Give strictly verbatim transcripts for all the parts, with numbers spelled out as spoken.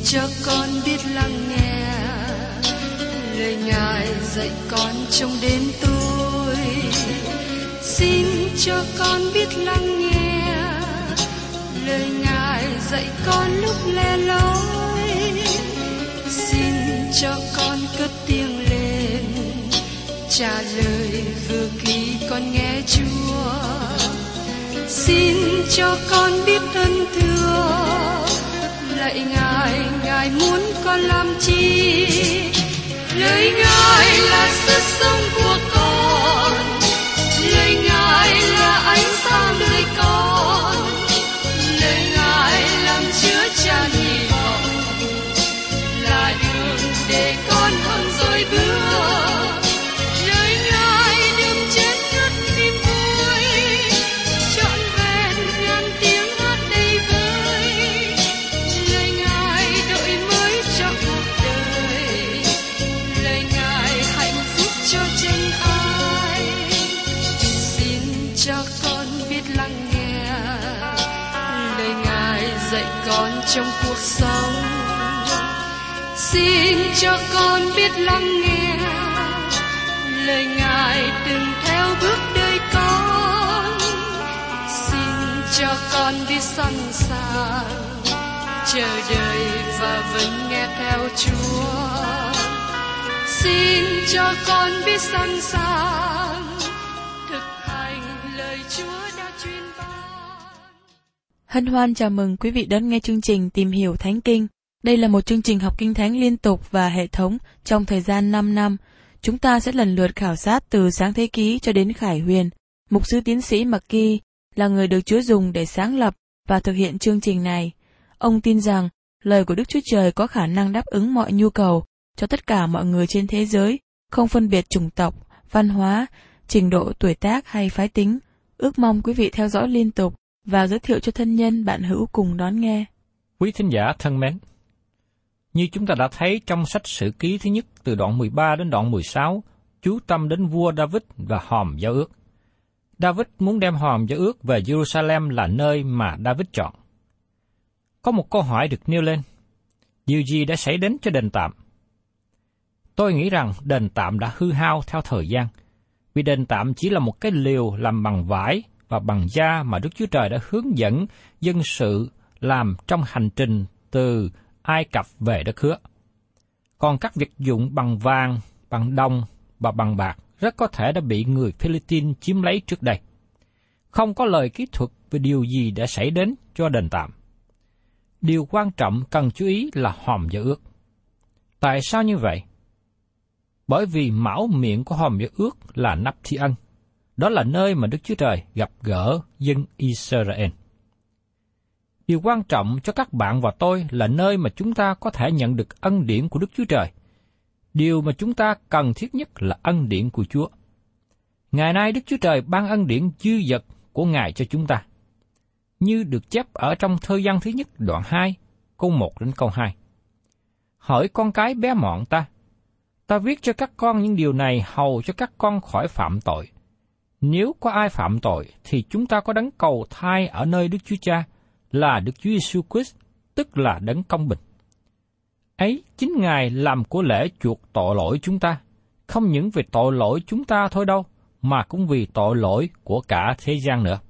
cho con biết lắng nghe lời Ngài dạy con trong đêm tối. Xin cho con biết lắng nghe lời Ngài dạy con lúc le lối. Xin cho con cất tiếng lên trả lời vừa khi con nghe Chúa. Xin cho con biết ơn thưa lạy Ngài, Ngài muốn con làm chi? Lời Ngài là sức sống của con, lời Ngài là ánh sáng đời con, lời Ngài làm chứa chan hy vọng, là đường để con hơn rồi bước. Lời Ngài đừng chết ngất niềm vui, trọn vẹn ngàn tiếng hát đầy vơi. Lời Ngài đổi mới cho cuộc đời, lời Ngài hạnh phúc cho chân ai. Xin cho con biết lắng nghe lời Ngài dạy con trong cuộc sống. Xin cho con biết lắng nghe lời Ngài từng theo bước đời con. Xin cho con biết sẵn sàng chờ đợi và vẫn nghe theo Chúa. Xin cho con biết sẵn sàng thực hành lời Chúa đã truyền ban. Hân hoan chào mừng quý vị đón nghe chương trình Tìm hiểu Thánh Kinh. Đây là một chương trình học Kinh Thánh liên tục và hệ thống trong thời gian năm năm. Chúng ta sẽ lần lượt khảo sát từ Sáng Thế Ký cho đến Khải Huyền. Mục sư tiến sĩ McGee là người được Chúa dùng để sáng lập và thực hiện chương trình này. Ông tin rằng lời của Đức Chúa Trời có khả năng đáp ứng mọi nhu cầu cho tất cả mọi người trên thế giới, không phân biệt chủng tộc, văn hóa, trình độ tuổi tác hay phái tính. Ước mong quý vị theo dõi liên tục và giới thiệu cho thân nhân bạn hữu cùng đón nghe. Quý thính giả thân mến, như chúng ta đã thấy trong sách Sử Ký thứ nhất từ đoạn mười ba đến đoạn mười sáu, chú tâm đến vua David và hòm giao ước. David muốn đem hòm giao ước về Jerusalem là nơi mà David chọn. Có một câu hỏi được nêu lên: điều gì đã xảy đến cho đền tạm? Tôi nghĩ rằng đền tạm đã hư hao theo thời gian, vì đền tạm chỉ là một cái liều làm bằng vải và bằng da mà Đức Chúa Trời đã hướng dẫn dân sự làm trong hành trình từ Ai Cập về đất hứa. Còn các vật dụng bằng vàng, bằng đồng và bằng bạc rất có thể đã bị người Philippines chiếm lấy trước đây. Không có lời kỹ thuật về điều gì đã xảy đến cho đền tạm. Điều quan trọng cần chú ý là hòm giao ước. Tại sao như vậy? Bởi vì mão miệng của hòm giao ước là nắp thi ân. Đó là nơi mà Đức Chúa Trời gặp gỡ dân Israel. Điều quan trọng cho các bạn và tôi là nơi mà chúng ta có thể nhận được ân điển của Đức Chúa Trời. Điều mà chúng ta cần thiết nhất là ân điển của Chúa. Ngày nay Đức Chúa Trời ban ân điển dư dật của Ngài cho chúng ta, như được chép ở trong Thơ Văn thứ nhất đoạn hai, câu một đến câu hai. Hỡi con cái bé mọn ta, ta viết cho các con những điều này hầu cho các con khỏi phạm tội. Nếu có ai phạm tội, thì chúng ta có đấng cầu thay ở nơi Đức Chúa Cha, là Đức Chúa Giêsu Christ, tức là đấng công bình. Ấy chính Ngài làm của lễ chuộc tội lỗi chúng ta, không những vì tội lỗi chúng ta thôi đâu, mà cũng vì tội lỗi của cả thế gian nữa.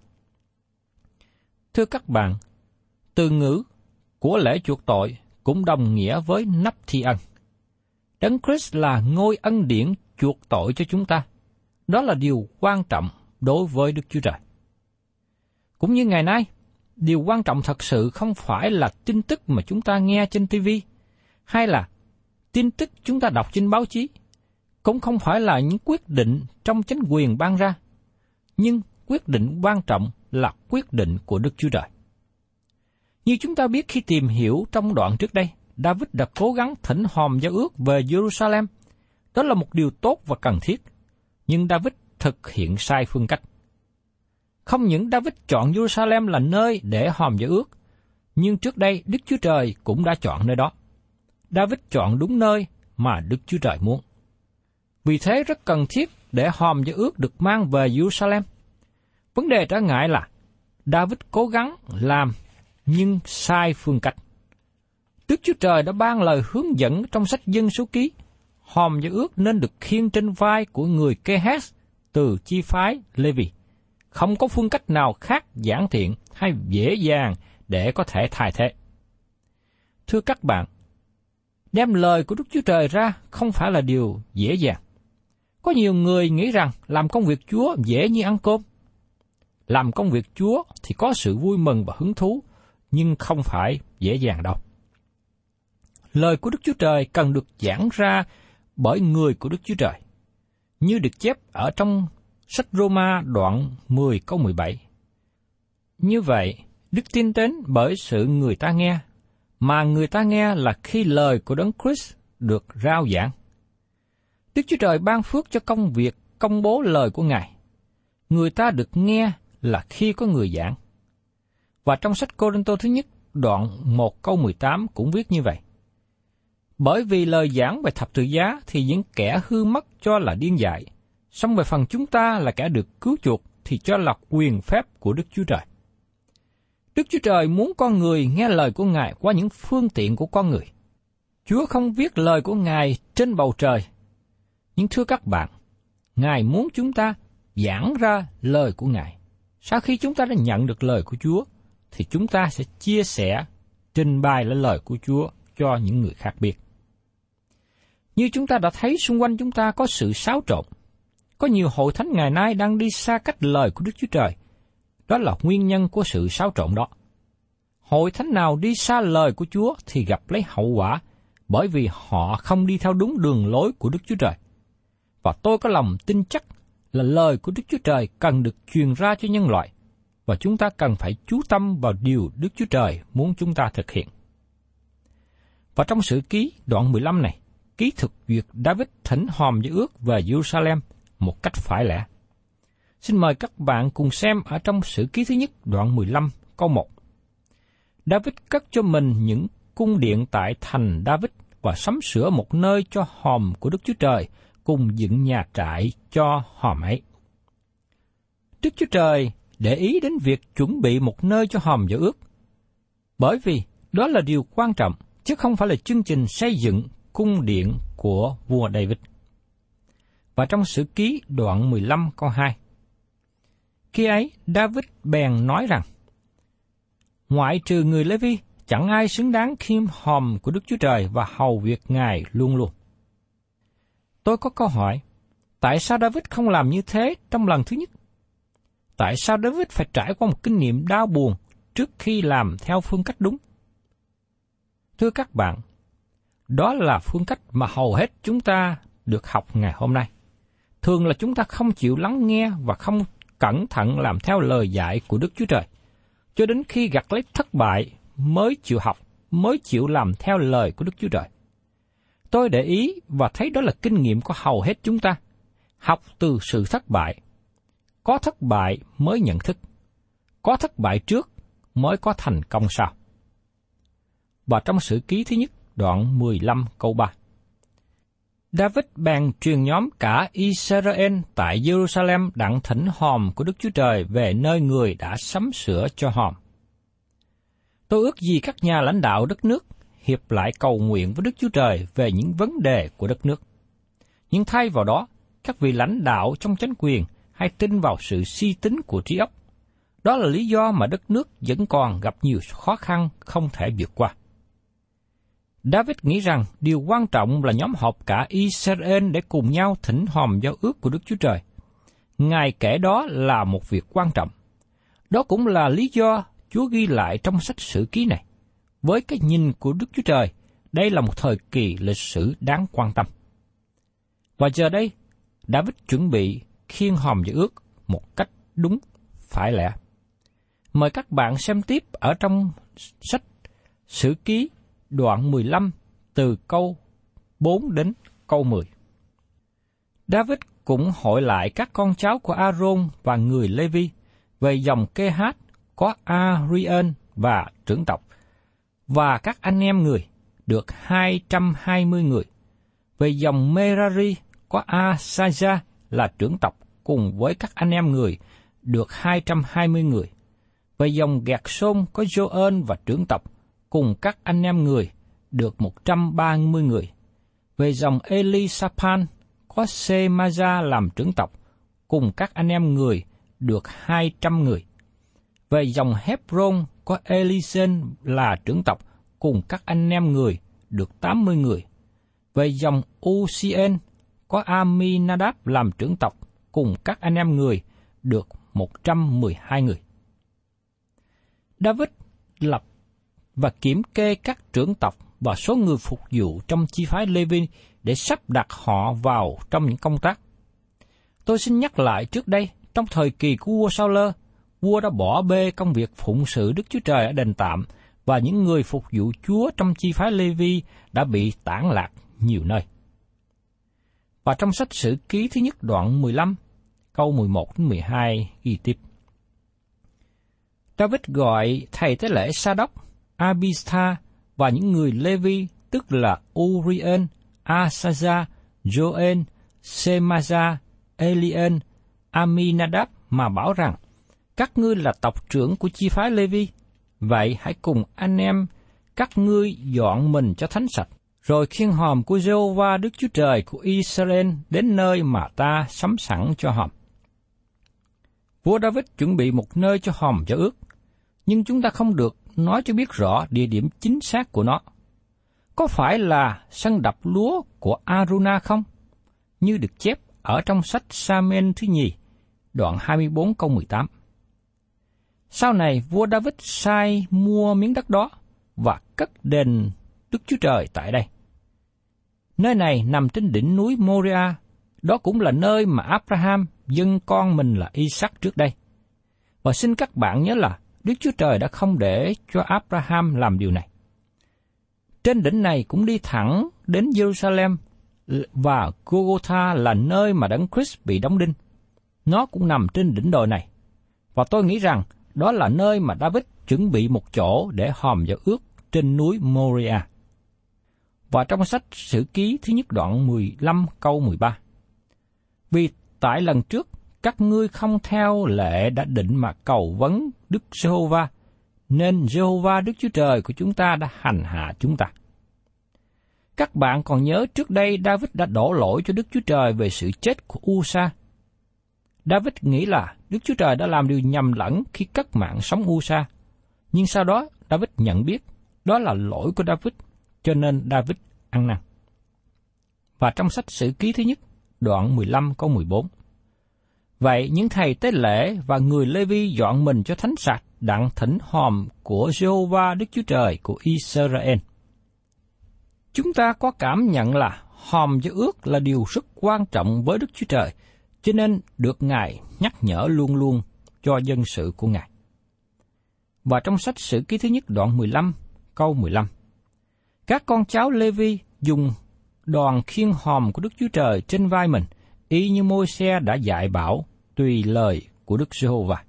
Thưa các bạn, từ ngữ của lễ chuộc tội cũng đồng nghĩa với nắp thi ân. Đấng Christ là ngôi ân điển chuộc tội cho chúng ta. Đó là điều quan trọng đối với Đức Chúa Trời. Cũng như ngày nay, điều quan trọng thật sự không phải là tin tức mà chúng ta nghe trên ti vi, hay là tin tức chúng ta đọc trên báo chí, cũng không phải là những quyết định trong chính quyền ban ra, nhưng quyết định quan trọng là quyết định của Đức Chúa Trời. Như chúng ta biết khi tìm hiểu trong đoạn trước đây, David đã cố gắng thỉnh hòm giao ước về Jerusalem. Đó là một điều tốt và cần thiết, nhưng David thực hiện sai phương cách. Không những David chọn Jerusalem là nơi để hòm giao ước, nhưng trước đây Đức Chúa Trời cũng đã chọn nơi đó. David chọn đúng nơi mà Đức Chúa Trời muốn. Vì thế rất cần thiết để hòm giao ước được mang về Jerusalem. Vấn đề trở ngại là David cố gắng làm nhưng sai phương cách. Đức Chúa Trời đã ban lời hướng dẫn trong sách Dân Số Ký, hòm giao ước nên được khiêng trên vai của người Kê-hát từ chi phái Lê-vi. Không có phương cách nào khác giản tiện hay dễ dàng để có thể thay thế. Thưa các bạn, đem lời của Đức Chúa Trời ra không phải là điều dễ dàng. Có nhiều người nghĩ rằng làm công việc Chúa dễ như ăn cơm. Làm công việc Chúa thì có sự vui mừng và hứng thú, nhưng không phải dễ dàng đâu. Lời của Đức Chúa Trời cần được giảng ra bởi người của Đức Chúa Trời, như được chép ở trong sách Roma đoạn mười câu mười bảy. Như vậy, đức tin đến bởi sự người ta nghe, mà người ta nghe là khi lời của Đấng Christ được rao giảng. Đức Chúa Trời ban phước cho công việc công bố lời của Ngài. Người ta được nghe là khi có người giảng. Và trong sách Cô-rinh-tô thứ nhất, đoạn một câu mười tám cũng viết như vậy. Bởi vì lời giảng về thập tự giá thì những kẻ hư mất cho là điên dại, song về phần chúng ta là kẻ được cứu chuộc thì cho là quyền phép của Đức Chúa Trời. Đức Chúa Trời muốn con người nghe lời của Ngài qua những phương tiện của con người. Chúa không viết lời của Ngài trên bầu trời. Nhưng thưa các bạn, Ngài muốn chúng ta giảng ra lời của Ngài. Sau khi chúng ta đã nhận được lời của Chúa, thì chúng ta sẽ chia sẻ, trình bày lại lời của Chúa cho những người khác biết. Như chúng ta đã thấy xung quanh chúng ta có sự xáo trộn. Có nhiều hội thánh ngày nay đang đi xa cách lời của Đức Chúa Trời. Đó là nguyên nhân của sự xáo trộn đó. Hội thánh nào đi xa lời của Chúa thì gặp lấy hậu quả, bởi vì họ không đi theo đúng đường lối của Đức Chúa Trời. Và tôi có lòng tin chắc là lời của Đức Chúa Trời cần được truyền ra cho nhân loại, và chúng ta cần phải chú tâm vào điều Đức Chúa Trời muốn chúng ta thực hiện. Và trong Sử Ký đoạn mười lăm này, ký thực duyệt David thỉnh hòm giao ước về Jerusalem một cách phải lẽ. Xin mời các bạn cùng xem ở trong Sử Ký thứ nhất đoạn mười lăm câu một. David cất cho mình những cung điện tại thành David và sắm sửa một nơi cho hòm của Đức Chúa Trời, cùng dựng nhà trại cho hòm ấy. Đức Chúa Trời để ý đến việc chuẩn bị một nơi cho hòm giao ước, bởi vì đó là điều quan trọng, chứ không phải là chương trình xây dựng cung điện của vua David. Và trong Sử Ký đoạn mười lăm câu hai, khi ấy David bèn nói rằng, ngoại trừ người Lê-vi, chẳng ai xứng đáng khiêm hòm của Đức Chúa Trời và hầu việc Ngài luôn luôn. Tôi có câu hỏi, tại sao David không làm như thế trong lần thứ nhất? Tại sao David phải trải qua một kinh nghiệm đau buồn trước khi làm theo phương cách đúng? Thưa các bạn, đó là phương cách mà hầu hết chúng ta được học ngày hôm nay. Thường là chúng ta không chịu lắng nghe và không cẩn thận làm theo lời dạy của Đức Chúa Trời, cho đến khi gặt lấy thất bại mới chịu học, mới chịu làm theo lời của Đức Chúa Trời. Tôi để ý và thấy đó là kinh nghiệm của hầu hết chúng ta. Học từ sự thất bại. Có thất bại mới nhận thức. Có thất bại trước mới có thành công sau. Và trong Sử Ký thứ nhất, đoạn mười lăm câu ba. David bèn truyền nhóm cả Israel tại Jerusalem đặng thỉnh hòm của Đức Chúa Trời về nơi người đã sắm sửa cho hòm. Tôi ước gì các nhà lãnh đạo đất nước hiệp lại cầu nguyện với Đức Chúa Trời về những vấn đề của đất nước. Nhưng thay vào đó, các vị lãnh đạo trong chính quyền hay tin vào sự si tín của trí óc. Đó là lý do mà đất nước vẫn còn gặp nhiều khó khăn không thể vượt qua. David nghĩ rằng điều quan trọng là nhóm họp cả Israel để cùng nhau thỉnh hòm giao ước của Đức Chúa Trời. Ngài kể đó là một việc quan trọng. Đó cũng là lý do Chúa ghi lại trong sách Sử Ký này. Với cái nhìn của Đức Chúa Trời, đây là một thời kỳ lịch sử đáng quan tâm. Và giờ đây, David chuẩn bị khiêng hòm giao ước một cách đúng, phải lẽ. Mời các bạn xem tiếp ở trong sách Sử Ký đoạn mười lăm từ câu bốn đến câu mười. David cũng hội lại các con cháu của A-rôn và người Lê-vi về dòng Kê-hát có A-ri-ên và trưởng tộc, và các anh em người được hai trăm hai mươi người. Về dòng Merari có A-sa-ja là trưởng tộc cùng với các anh em người được hai trăm hai mươi người. Về dòng Gẹt-sôn có Gio-ên và trưởng tộc cùng các anh em người được một trăm ba mươi người. Về dòng Elisaphan có Semaja làm trưởng tộc, cùng các anh em người được hai trăm người. Về dòng Hebron có Elisen là trưởng tộc, cùng các anh em người được tám mươi người. Về dòng Ucien có Aminadab làm trưởng tộc, cùng các anh em người được một trăm mười hai người. David lập và kiểm kê các trưởng tộc và số người phục vụ trong chi phái Lê-vi để sắp đặt họ vào trong những công tác. Tôi xin nhắc lại trước đây, trong thời kỳ của vua Sa-ulơ, vua đã bỏ bê công việc phụng sự Đức Chúa Trời ở đền tạm, và những người phục vụ Chúa trong chi phái Lê-vi đã bị tản lạc nhiều nơi. Và trong sách Sử Ký thứ nhất đoạn mười lăm, câu mười một đến mười hai ghi tiếp. David gọi thầy tế lễ Sa-đốc, Abisha và những người Lê-vi, tức là Urien, Asaja, Joen, Semaja, Elien, Aminadab mà bảo rằng: các ngươi là tộc trưởng của chi phái Lê-vi, vậy hãy cùng anh em các ngươi dọn mình cho thánh sạch, rồi khiêng hòm của Giê-hô-va Đức Chúa Trời của Israel đến nơi mà ta sắm sẵn cho hòm. Vua David chuẩn bị một nơi cho hòm giao ước, nhưng chúng ta không được nói cho biết rõ địa điểm chính xác của nó. Có phải là sân đập lúa của Aruna không? Như được chép ở trong sách Sa-men thứ nhì, đoạn hai mươi bốn câu mười tám. Sau này, vua David sai mua miếng đất đó và cất đền Đức Chúa Trời tại đây. Nơi này nằm trên đỉnh núi Moria, đó cũng là nơi mà Abraham dâng con mình là Isaac trước đây. Và xin các bạn nhớ là Đức Chúa Trời đã không để cho Abraham làm điều này. Trên đỉnh này cũng đi thẳng đến Jerusalem, và Golgotha là nơi mà Đấng Christ bị đóng đinh. Nó cũng nằm trên đỉnh đồi này. Và tôi nghĩ rằng đó là nơi mà David chuẩn bị một chỗ để hòm giao ước trên núi Moria. Và trong sách Sử Ký thứ nhất đoạn mười lăm câu mười ba. Vì tại lần trước, các ngươi không theo lệ đã định mà cầu vấn Đức Giê-hô-va, nên Giê-hô-va Đức Chúa Trời của chúng ta đã hành hạ chúng ta. Các bạn còn nhớ trước đây David đã đổ lỗi cho Đức Chúa Trời về sự chết của U-sa. David nghĩ là Đức Chúa Trời đã làm điều nhầm lẫn khi cất mạng sống U-sa, nhưng sau đó David nhận biết đó là lỗi của David, cho nên David ăn năn. Và trong sách Sử Ký thứ nhất, đoạn mười lăm câu mười bốn. Vậy những thầy tế lễ và người Lê-vi dọn mình cho thánh sạch, đặng thỉnh hòm của Giê-hô-va Đức Chúa Trời của Israel. Chúng ta có cảm nhận là hòm giao ước là điều rất quan trọng với Đức Chúa Trời, cho nên được Ngài nhắc nhở luôn luôn cho dân sự của Ngài. Và trong sách Sử Ký thứ nhất đoạn mười lăm, câu mười lăm. Các con cháu Lê-vi dùng đoàn khiêng hòm của Đức Chúa Trời trên vai mình, y như Môi-se đã dạy bảo, tùy lời của Đức Giê-hô-va.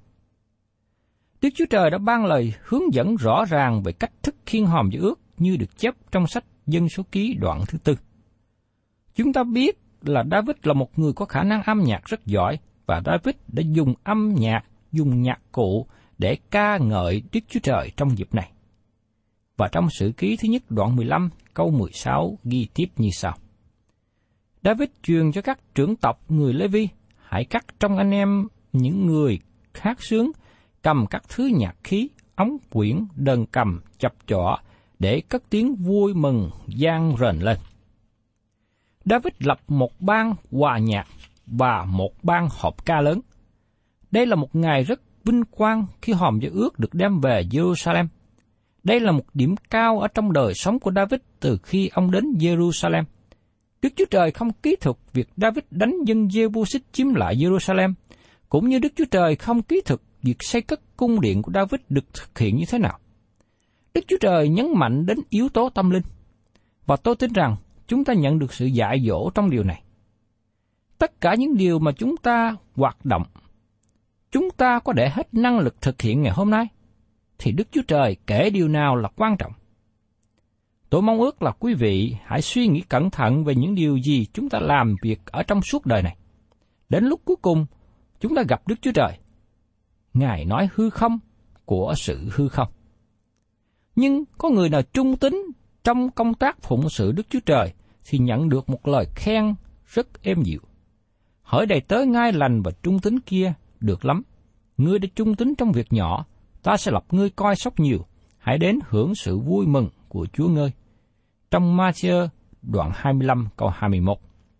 Đức Chúa Trời đã ban lời hướng dẫn rõ ràng về cách thức khiêng hòm giao ước như được chép trong sách Dân Số Ký đoạn thứ tư. Chúng ta biết là David là một người có khả năng âm nhạc rất giỏi, và David đã dùng âm nhạc, dùng nhạc cụ để ca ngợi Đức Chúa Trời trong dịp này. Và trong Sử Ký thứ nhất đoạn mười lăm câu mười sáu ghi tiếp như sau. David truyền cho các trưởng tộc người Lê-vi, hãy cắt trong anh em những người hát sướng, cầm các thứ nhạc khí, ống quyển, đờn cầm, chập chọ, để cất tiếng vui mừng vang rền lên. David lập một ban hòa nhạc và một ban họp ca lớn. Đây là một ngày rất vinh quang khi hòm giao ước được đem về Jerusalem. Đây là một điểm cao ở trong đời sống của David từ khi ông đến Jerusalem. Đức Chúa Trời không kỹ thuật việc David đánh dân Giê-bu-xít chiếm lại Jerusalem, cũng như Đức Chúa Trời không kỹ thuật việc xây cất cung điện của David được thực hiện như thế nào. Đức Chúa Trời nhấn mạnh đến yếu tố tâm linh, và tôi tin rằng chúng ta nhận được sự dạy dỗ trong điều này. Tất cả những điều mà chúng ta hoạt động, chúng ta có để hết năng lực thực hiện ngày hôm nay, thì Đức Chúa Trời kể điều nào là quan trọng. Tôi mong ước là quý vị hãy suy nghĩ cẩn thận về những điều gì chúng ta làm việc ở trong suốt đời này. Đến lúc cuối cùng, chúng ta gặp Đức Chúa Trời. Ngài nói hư không của sự hư không. Nhưng có người nào trung tín trong công tác phụng sự Đức Chúa Trời thì nhận được một lời khen rất êm dịu. Hỡi đầy tớ ngai lành và trung tín kia, được lắm. Ngươi đã trung tín trong việc nhỏ, ta sẽ lập ngươi coi sóc nhiều. Hãy đến hưởng sự vui mừng của Chúa ngơi. Trong Ma-thi-ơ đoạn hai mươi lăm câu hai mươi mốt.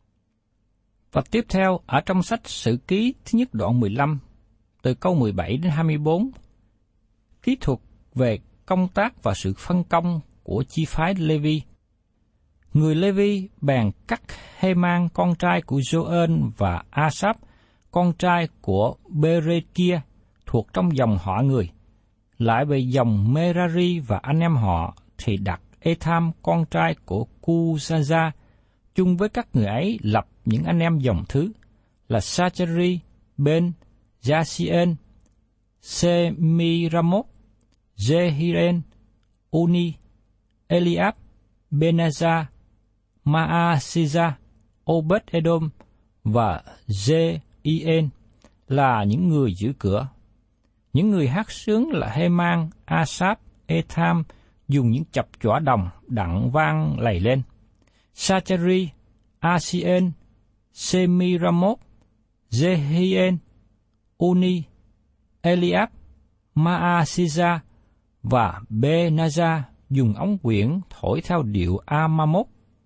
Và tiếp theo ở trong sách Sử Ký thứ nhất đoạn mười lăm từ câu mười bảy đến hai mươi bốn, kỹ thuật về công tác và sự phân công của chi phái Lê-vi. Người Lê-vi bèn cắt Hê-man con trai của Gio-ên và A-sáp con trai của Bê-rê-kia thuộc trong dòng họ người. Lại về dòng Mê-ra-ri và anh em họ thì đặt Ê-tham con trai của Cu-sa-gia chung với các người ấy lập những anh em dòng thứ là Sa-cha-ri, Ben, Gia-si-ên, Se-mi-ra-mốt, Dê-hi-ren, Uni, Eliab, Benaza, Ma-a-si-za, Obed-edom và Dê-i-ên là những người giữ cửa. Những người hát sướng là Hê-man, A-sáp, Ê-tham dùng những chập chỏ đồng đặng vang lầy lên. Sa-cha-ri, A-si-ên, Se-mi-ra-mốt, Dê-hi-ên, Uni, Eliab, Ma-a-si-za và Benaza dùng ống quyển thổi theo điệu A-ma-mốt.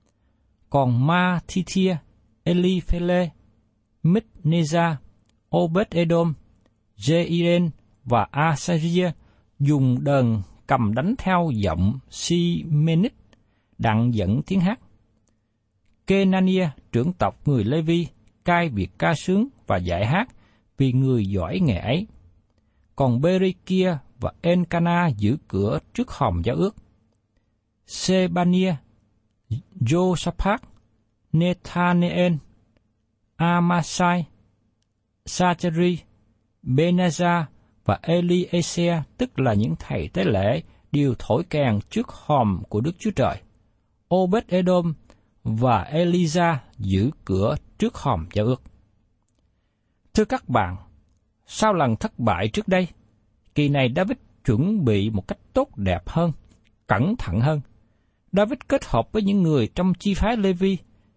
Còn Ma-thi-thia, Eli-phê-lê, Mít-nê-za, Obed-edom, Dê-i-ên và A-sa-ria dùng đờn cầm đánh theo giọng Si-mê-nít, đặng dẫn tiếng hát. Kê-na-nia, trưởng tộc người Lê-vi, cai việc ca sướng và dạy hát vì người giỏi nghề ấy. Còn Bê-rê-kia và En-ca-na giữ cửa trước hòm giao ước. Sê-ba-nia, Giô-sa-phát, Nê-tha-nê-ên, A-ma-sai, Sa-cha-ri, Benaza và Eli-ê-xe, tức là những thầy tế lễ, đều thổi kèn trước hòm của Đức Chúa Trời. Obed-edom và Eli-za giữ cửa trước hòm giao ước. Thưa các bạn, sau lần thất bại trước đây, kỳ này David chuẩn bị một cách tốt đẹp hơn, cẩn thận hơn. David kết hợp với những người trong chi phái Lê-vi,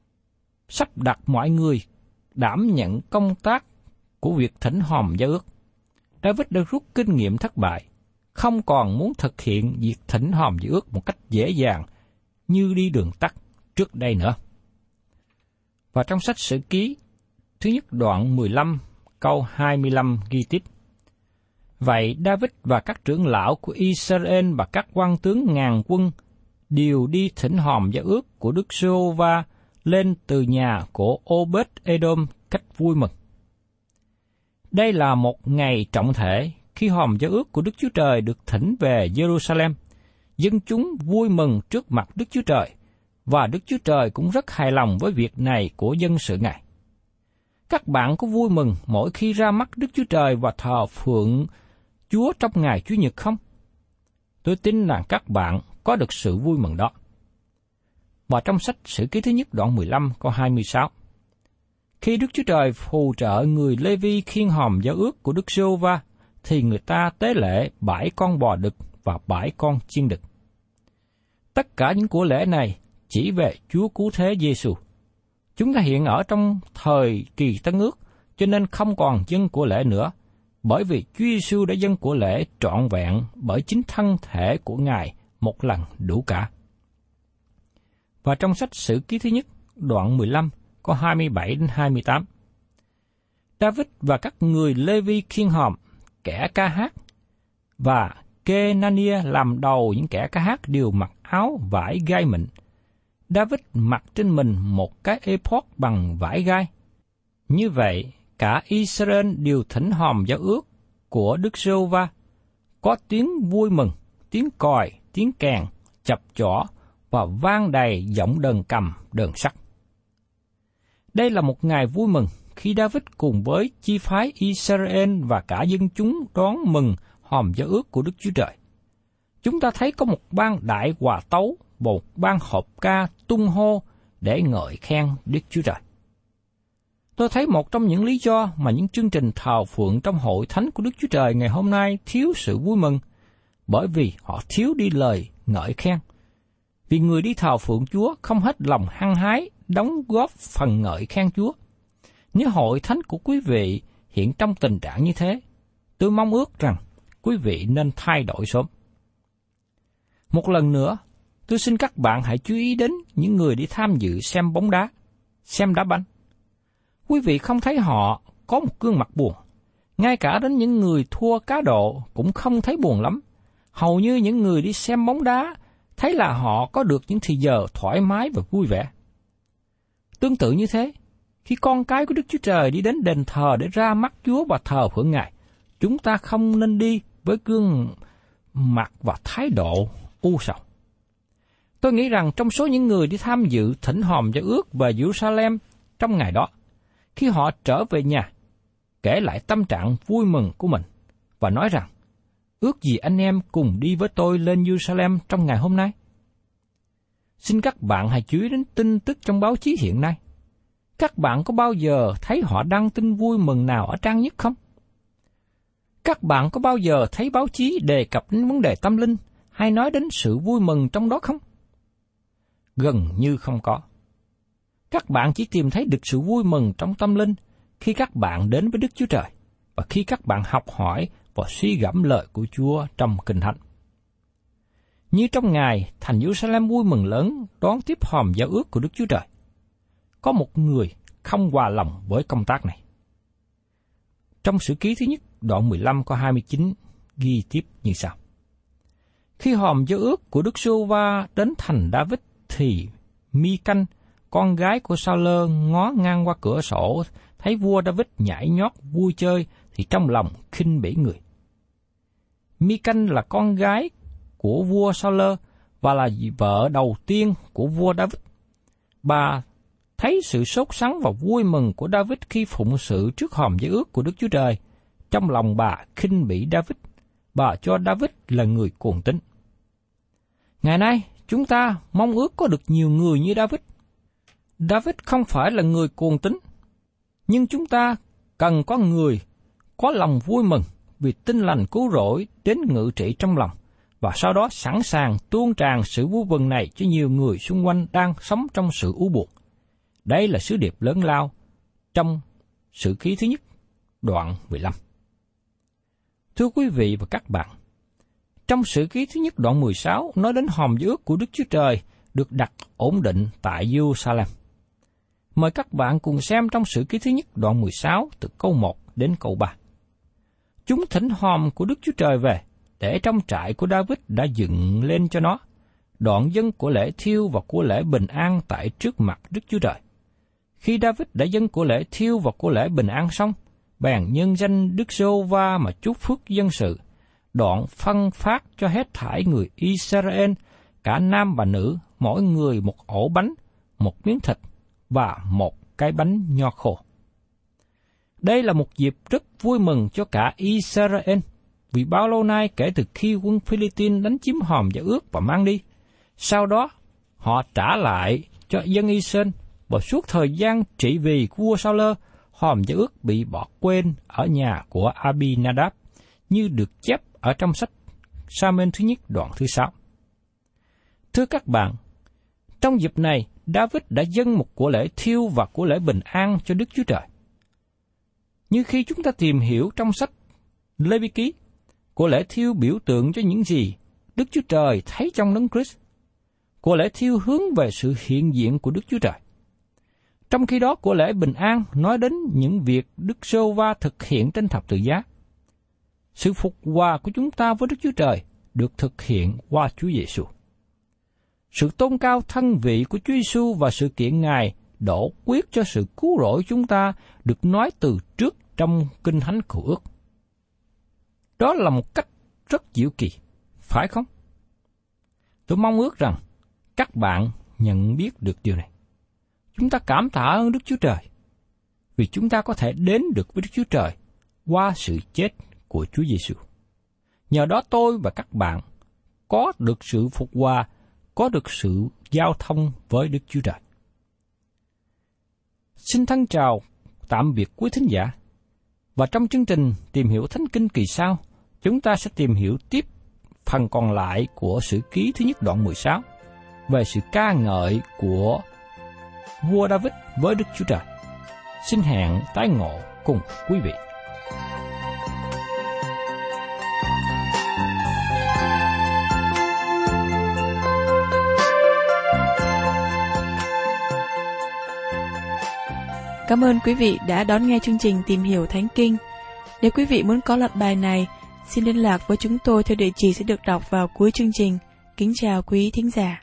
sắp đặt mọi người đảm nhận công tác của việc thỉnh hòm giao ước. David đã rút kinh nghiệm thất bại, không còn muốn thực hiện việc thỉnh hòm giao ước một cách dễ dàng như đi đường tắt trước đây nữa. Và trong sách Sử Ký, thứ nhất đoạn mười lăm, câu hai mươi lăm ghi tiếp: Vậy David và các trưởng lão của Israel và các quan tướng ngàn quân đều đi thỉnh hòm giao ước của Đức Giê-hô-va lên từ nhà của Obed-edom cách vui mừng. Đây là một ngày trọng thể khi hòm giao ước của Đức Chúa Trời được thỉnh về Jerusalem. Dân chúng vui mừng trước mặt Đức Chúa Trời, và Đức Chúa Trời cũng rất hài lòng với việc này của dân sự Ngài. Các bạn có vui mừng mỗi khi ra mắt Đức Chúa Trời và thờ phượng Chúa trong ngày Chủ nhật không? Tôi tin rằng các bạn có được sự vui mừng đó. Và trong sách Sử Ký thứ nhất đoạn mười lăm câu hai mươi sáu: Khi Đức Chúa Trời phù trợ người Lê-vi khiêng hòm giao ước của Đức Giê-hô-va, thì người ta tế lễ bảy con bò đực và bảy con chiên đực. Tất cả những của lễ này chỉ về Chúa Cứu Thế Giê-xu. Chúng ta hiện ở trong thời kỳ Tân Ước, cho nên không còn dâng của lễ nữa, bởi vì Chúa Giê-xu đã dâng của lễ trọn vẹn bởi chính thân thể của Ngài một lần đủ cả. Và trong sách Sử Ký thứ nhất, đoạn mười lăm, có hai mươi bảy đến hai mươi tám. David và các người Lê-vi khiêng hòm, kẻ ca hát, và Kê-na-nia làm đầu những kẻ ca hát đều mặc áo vải gai mịn. David mặc trên mình một cái ephod bằng vải gai. Như vậy, cả Israel đều thỉnh hòm giao ước của Đức Giê-hô-va, có tiếng vui mừng, tiếng còi, tiếng kèn, chập chỏ và vang đầy giọng đờn cầm, đờn sắt. Đây là một ngày vui mừng khi David cùng với chi phái Israel và cả dân chúng đón mừng hòm giao ước của Đức Chúa Trời. Chúng ta thấy có một ban đại hòa tấu, một ban hợp ca tung hô để ngợi khen Đức Chúa Trời. Tôi thấy một trong những lý do mà những chương trình thờ phượng trong hội thánh của Đức Chúa Trời ngày hôm nay thiếu sự vui mừng, bởi vì họ thiếu đi lời ngợi khen. Vì người đi thờ phượng Chúa không hết lòng hăng hái đóng góp phần ngợi khen Chúa. Nếu hội thánh của quý vị hiện trong tình trạng như thế, tôi mong ước rằng quý vị nên thay đổi sớm. Một lần nữa, tôi xin các bạn hãy chú ý đến những người đi tham dự xem bóng đá, xem đá banh. Quý vị không thấy họ có một gương mặt buồn. Ngay cả đến những người thua cá độ cũng không thấy buồn lắm. Hầu như những người đi xem bóng đá thấy là họ có được những thời giờ thoải mái và vui vẻ. Tương tự như thế, khi con cái của Đức Chúa Trời đi đến đền thờ để ra mắt Chúa và thờ phượng Ngài, chúng ta không nên đi với gương mặt và thái độ u sầu. Tôi nghĩ rằng trong số những người đi tham dự thỉnh hòm giao ước về Jerusalem trong ngày đó, khi họ trở về nhà, kể lại tâm trạng vui mừng của mình và nói rằng, ước gì anh em cùng đi với tôi lên Jerusalem trong ngày hôm nay. Xin các bạn hãy chú ý đến tin tức trong báo chí hiện nay. Các bạn có bao giờ thấy họ đăng tin vui mừng nào ở trang nhất không? Các bạn có bao giờ thấy báo chí đề cập đến vấn đề tâm linh hay nói đến sự vui mừng trong đó không? Gần như không có. Các bạn chỉ tìm thấy được sự vui mừng trong tâm linh khi các bạn đến với Đức Chúa Trời và khi các bạn học hỏi và suy gẫm lời của Chúa trong Kinh Thánh. Như trong ngày thành Jerusalem vui mừng lớn đón tiếp hòm giao ước của Đức Chúa Trời, có một người không hòa lòng với công tác này. Trong Sử Ký thứ nhất, đoạn mười lăm câu hai mươi chín ghi tiếp như sau: Khi hòm giao ước của Đức Giê-hô-va đến thành Đa-vít thì Mi-canh, con gái của Sa-lơ, ngó ngang qua cửa sổ thấy vua Đa-vít nhảy nhót vui chơi thì trong lòng khinh bỉ người. Mi-canh là con gái của vua Sa-lơ và là vợ đầu tiên của vua Đa-vít. Bà thấy sự sốt sắng và vui mừng của Đa-vít khi phụng sự trước hòm giao ước của Đức Chúa Trời. Trong lòng bà khinh bỉ Đa-vít, bà cho Đa-vít là người cuồng tín. Ngày nay, chúng ta mong ước có được nhiều người như Đa-vít. Đa-vít không phải là người cuồng tín, nhưng chúng ta cần có người có lòng vui mừng vì tin lành cứu rỗi đến ngự trị trong lòng, và sau đó sẵn sàng tuôn tràn sự vui mừng này cho nhiều người xung quanh đang sống trong sự u buồn. Đây là sứ điệp lớn lao trong Sử Ký thứ nhất, đoạn mười lăm. Thưa quý vị và các bạn, trong Sử Ký thứ nhất đoạn mười sáu nói đến hòm giao ước của Đức Chúa Trời được đặt ổn định tại Jerusalem. Mời các bạn cùng xem trong Sử Ký thứ nhất đoạn mười sáu từ câu một đến câu ba. Chúng thỉnh hòm của Đức Chúa Trời về, để trong trại của Đa-vít đã dựng lên cho nó, đoạn dân của lễ thiêu và của lễ bình an tại trước mặt Đức Chúa Trời. Khi Đa-vít đã dâng của lễ thiêu và của lễ bình an xong, bèn nhân danh Đức Giê-hô-va mà chúc phước dân sự, đoạn phân phát cho hết thảy người Israel, cả nam và nữ, mỗi người một ổ bánh, một miếng thịt và một cái bánh nho khô. Đây là một dịp rất vui mừng cho cả Israel, vì bao lâu nay kể từ khi quân Philippines đánh chiếm hòm giao ước và mang đi, sau đó họ trả lại cho dân Israel, và suốt thời gian trị vì của vua Sa-lơ, hòm giao ước bị bỏ quên ở nhà của Abi-na-đáp, như được chép ở trong sách Sa-mên thứ nhất đoạn thứ sáu. Thưa các bạn, trong dịp này, Đa-vít đã dâng một của lễ thiêu và của lễ bình an cho Đức Chúa Trời. Như khi chúng ta tìm hiểu trong sách Lê-vi-ký, của lễ thiêu biểu tượng cho những gì Đức Chúa Trời thấy trong Đấng Christ. Của lễ thiêu hướng về sự hiện diện của Đức Chúa Trời. Trong khi đó, của lễ bình an nói đến những việc Đức Giê-hô-va thực hiện trên thập tự giá. Sự phục hòa của chúng ta với Đức Chúa Trời được thực hiện qua Chúa Giêsu. Sự tôn cao thân vị của Chúa Giêsu và sự kiện Ngài đổ quyết cho sự cứu rỗi chúng ta được nói từ trước trong Kinh Thánh Cựu Ước. Đó là một cách rất diệu kỳ, phải không? Tôi mong ước rằng các bạn nhận biết được điều này. Chúng ta cảm tạ ơn Đức Chúa Trời, vì chúng ta có thể đến được với Đức Chúa Trời qua sự chết của Chúa Giêsu. Nhờ đó tôi và các bạn có được sự phục hòa, có được sự giao thông với Đức Chúa Trời. Xin thân chào, tạm biệt quý thính giả. Và trong chương trình Tìm hiểu Thánh Kinh kỳ sau, chúng ta sẽ tìm hiểu tiếp phần còn lại của Sử Ký thứ nhất đoạn mười sáu. về sự ca ngợi của vua David với Đức Chúa Trời. Xin hẹn tái ngộ cùng quý vị. Cảm ơn quý vị đã đón nghe chương trình Tìm Hiểu Thánh Kinh. Nếu quý vị muốn có loạt bài này, xin liên lạc với chúng tôi theo địa chỉ sẽ được đọc vào cuối chương trình. Kính chào quý thính giả.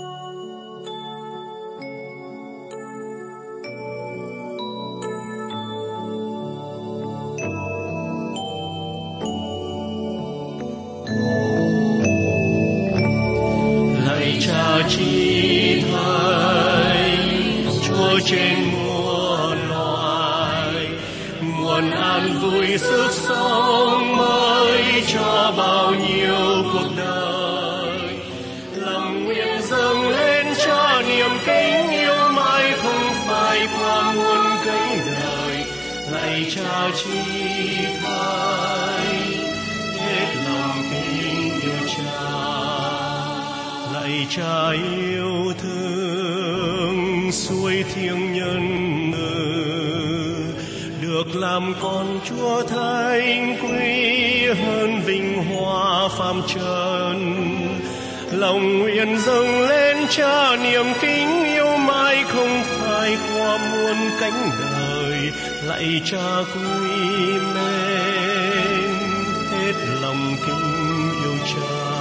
Lạy Cha chí thánh, Chúa trên muôn loài, nguồn an vui sức sống mới cho bao nhiêu cuộc đời. Lòng nguyện dâng lên cho niềm kính yêu mãi không phai qua muôn cánh đời. Lạy Cha chí thánh, hết lòng kính yêu Cha. Lạy Cha yêu thương suối thiêng nhân từ, được làm con Chúa thánh quý hơn vinh hoa phàm trần. Lòng nguyện dâng lên Cha niềm kính yêu mãi không phai qua muôn cánh đời. Lạy Cha quý mến, hết lòng kính yêu Cha.